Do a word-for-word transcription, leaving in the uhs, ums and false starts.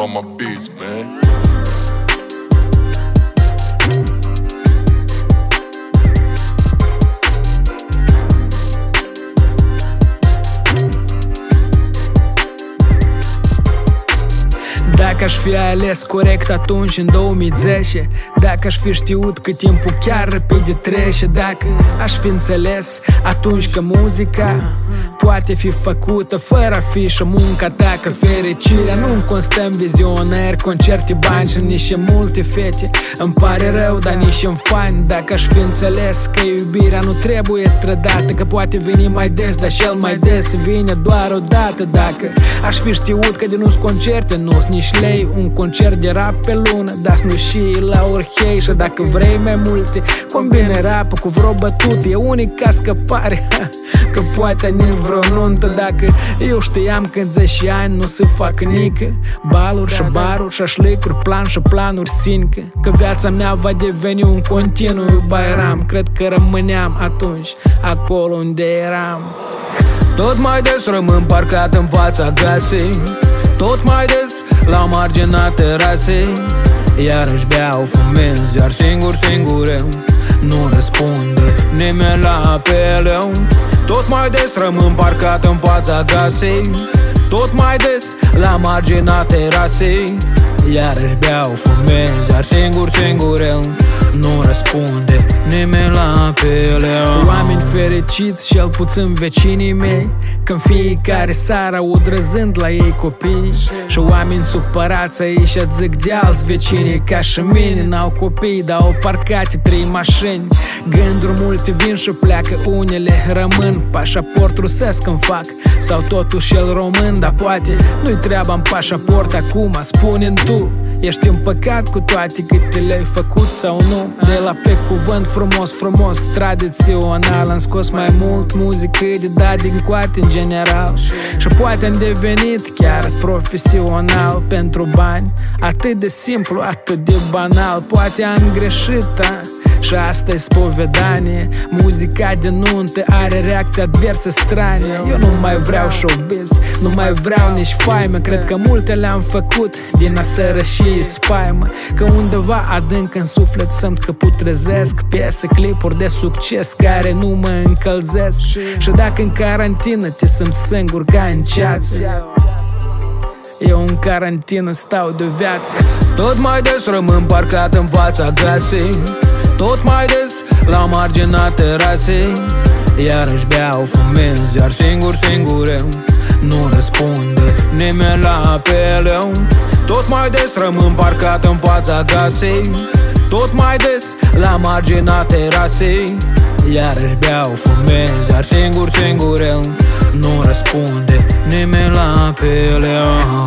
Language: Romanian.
Roma Beats, man. Dacă aș fi ales corect atunci în două mii zece, dacă aș fi știut că timpul chiar repede trece, dacă aș fi înțeles atunci că muzica poate fi făcută fără a fi și munca ta, că fericirea nu constă în vizionări, concerte, bani și nici multe fete. Îmi pare rău, dar nici în fani. Dacă aș fi înțeles că iubirea nu trebuie trădată, că poate veni mai des, dar cel mai des vine doar o dată. Dacă aș fi știut că de nu-s concerte, nu-s nici lei, un concert de rap pe lună, dar nu și la orhei. Și dacă vrei mai multe, combine rap cu vreo bătut, e unica scăpare, că poate nici vreo nuntă. Dacă eu știam că în zece ani nu se fac nică, baluri și baruri, șașlicuri, plan și planuri sincă, că viața mea va deveni un continuu bairam, cred că rămâneam atunci acolo unde eram. Tot mai des rămân parcat în fața casei, tot mai des la marginea terasei, iarăși beau, fumez, iar singur, singur eu nu răspunde nimeni la apeleu. Tot mai des rămân parcat în fața casei, tot mai des la marginea terasei, iarăși beau, fumez, iar singur, singur eu nu răspunde nimeni la apeleu. Oameni fericiți, cel puțin vecinii mei, când fiecare seară aud râzând la ei copii, și oameni supărați aici zic de alți vecini, ca și mine n-au copii, dar au parcate trei mașini. Gânduri multe vin și pleacă, unele rămân, pașaport rusesc îmi fac, sau totuși el român, dar poate nu-i treaba în pașaport acum. Spune-mi tu, ești împăcat cu toate câte le-ai făcut sau nu? De la pe cuvânt frumos, frumos, tradițional, am scos mai mult muzică de dat din coate în general, și poate am devenit chiar profesional pentru bani. Atât de simplu, atât de banal, poate am greșit, a? Și asta-i spovedanie. Muzica de nuntă are reacții adverse strane. Eu nu mai vreau showbiz, nu mai vreau nici faimă, cred că multe le-am făcut din aseră și spaimă, că undeva adânc în suflet simt că putrezesc piese, clipuri de succes care nu mă încălzesc. Și dacă în carantină te simt singur ca în ceață, eu în carantină stau de viață. Tot mai des rămân parcat în fața casei, tot mai des la marginea terasei, iarăși beau, fumez, iar singur, singur eu nu răspunde nimeni la apeleu. Tot mai des rămân parcat în fața casei, tot mai des la marginea terasei, iarăși beau, fumez, iar singur, singur eu nu răspunde nimeni la apeleu.